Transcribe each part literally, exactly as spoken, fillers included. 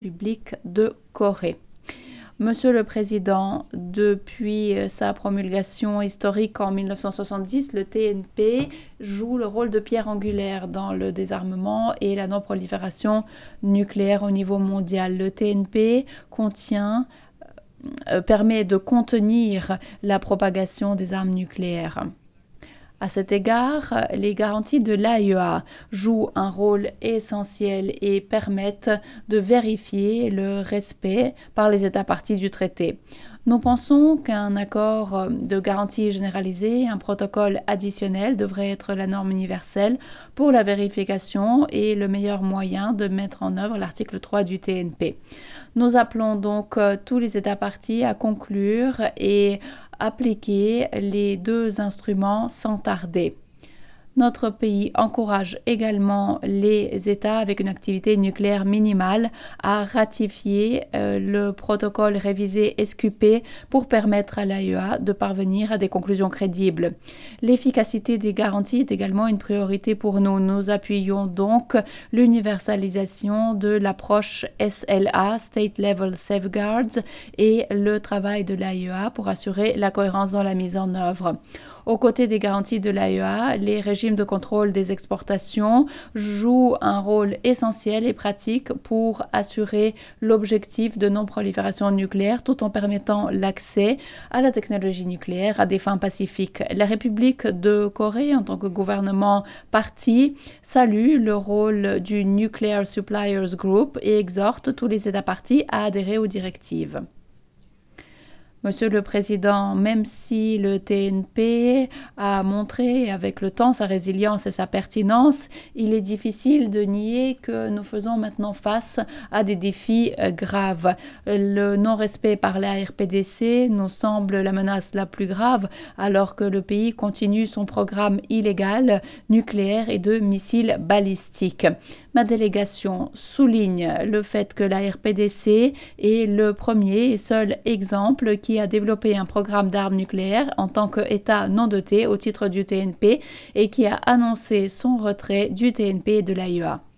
République de Corée. Monsieur le Président, depuis sa promulgation historique en mille neuf cent soixante-dix, le T N P joue le rôle de pierre angulaire dans le désarmement et la non-prolifération nucléaire au niveau mondial. Le T N P contient, euh, permet de contenir la propagation des armes nucléaires. À cet égard, les garanties de l'A E A jouent un rôle essentiel et permettent de vérifier le respect par les États parties du traité. Nous pensons qu'un accord de garantie généralisée, un protocole additionnel devrait être la norme universelle pour la vérification et le meilleur moyen de mettre en œuvre l'article trois du T N P. Nous appelons donc tous les États parties à conclure et appliquer les deux instruments sans tarder. Notre pays encourage également les États avec une activité nucléaire minimale à ratifier euh, le protocole révisé S Q P pour permettre à l'A E A de parvenir à des conclusions crédibles. L'efficacité des garanties est également une priorité pour nous. Nous appuyons donc l'universalisation de l'approche S L A, State Level Safeguards, et le travail de l'A E A pour assurer la cohérence dans la mise en œuvre. Aux côtés des garanties de l'A E A, les régimes de contrôle des exportations jouent un rôle essentiel et pratique pour assurer l'objectif de non-prolifération nucléaire tout en permettant l'accès à la technologie nucléaire à des fins pacifiques. La République de Corée, en tant que gouvernement parti, salue le rôle du Nuclear Suppliers Group et exhorte tous les États parties à adhérer aux directives. Monsieur le Président, même si le T N P a montré avec le temps sa résilience et sa pertinence, il est difficile de nier que nous faisons maintenant face à des défis graves. Le non-respect par la R P D C nous semble la menace la plus grave alors que le pays continue son programme illégal nucléaire et de missiles balistiques. Ma délégation souligne le fait que la R P D C est le premier et seul exemple qui a développé un programme d'armes nucléaires en tant qu'État non doté au titre du T N P et qui a annoncé son retrait du T N P et de l'A E A.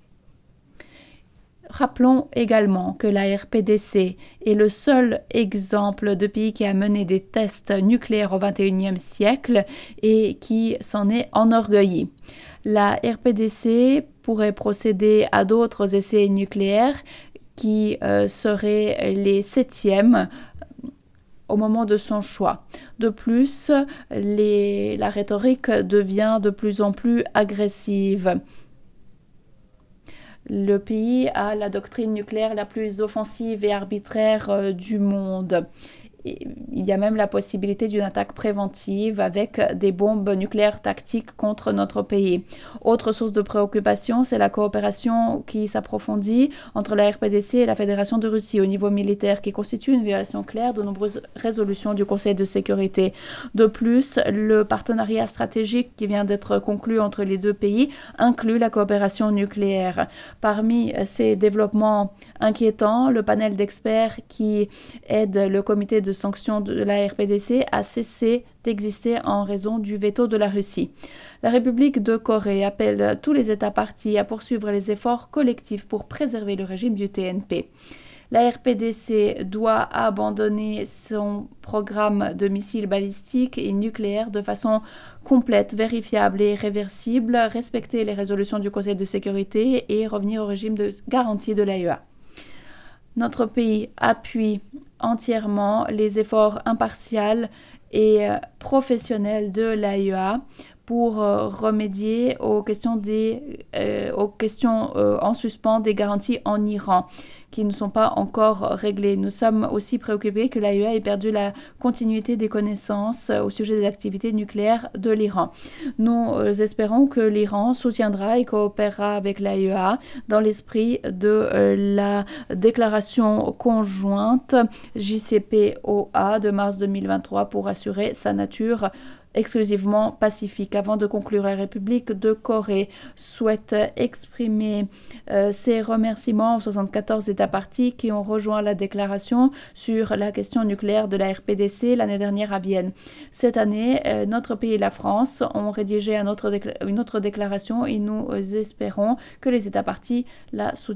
Rappelons également que la R P D C est le seul exemple de pays qui a mené des tests nucléaires au vingt et unième siècle et qui s'en est enorgueilli. La R P D C pourrait procéder à d'autres essais nucléaires qui euh, seraient les septièmes au moment de son choix. De plus, les, la rhétorique devient de plus en plus agressive. Le pays a la doctrine nucléaire la plus offensive et arbitraire euh, du monde. Il y a même la possibilité d'une attaque préventive avec des bombes nucléaires tactiques contre notre pays. Autre source de préoccupation, c'est la coopération qui s'approfondit entre la R P D C et la Fédération de Russie au niveau militaire, qui constitue une violation claire de nombreuses résolutions du Conseil de sécurité. De plus, le partenariat stratégique qui vient d'être conclu entre les deux pays inclut la coopération nucléaire. Parmi ces développements inquiétants, le panel d'experts qui aide le comité de sanctions de la R P D C a cessé d'exister en raison du veto de la Russie. La République de Corée appelle tous les États parties à poursuivre les efforts collectifs pour préserver le régime du T N P. La R P D C doit abandonner son programme de missiles balistiques et nucléaires de façon complète, vérifiable et réversible, respecter les résolutions du Conseil de sécurité et revenir au régime de garantie de l'A E A. Notre pays appuie entièrement les efforts impartials et professionnels de l'A E A pour euh, remédier aux questions, des, euh, aux questions euh, en suspens des garanties en Iran qui ne sont pas encore réglées. Nous sommes aussi préoccupés que l'A E A ait perdu la continuité des connaissances au sujet des activités nucléaires de l'Iran. Nous euh, espérons que l'Iran soutiendra et coopérera avec l'A E A dans l'esprit de euh, la déclaration conjointe J C P O A de mars deux mille vingt-trois pour assurer sa nature exclusivement pacifique. Avant de conclure, la République de Corée souhaite exprimer euh, ses remerciements aux soixante-quatorze États parties qui ont rejoint la déclaration sur la question nucléaire de la R P D C l'année dernière à Vienne. Cette année, euh, notre pays et la France ont rédigé un autre une autre déclaration et nous espérons que les États parties la soutiendront.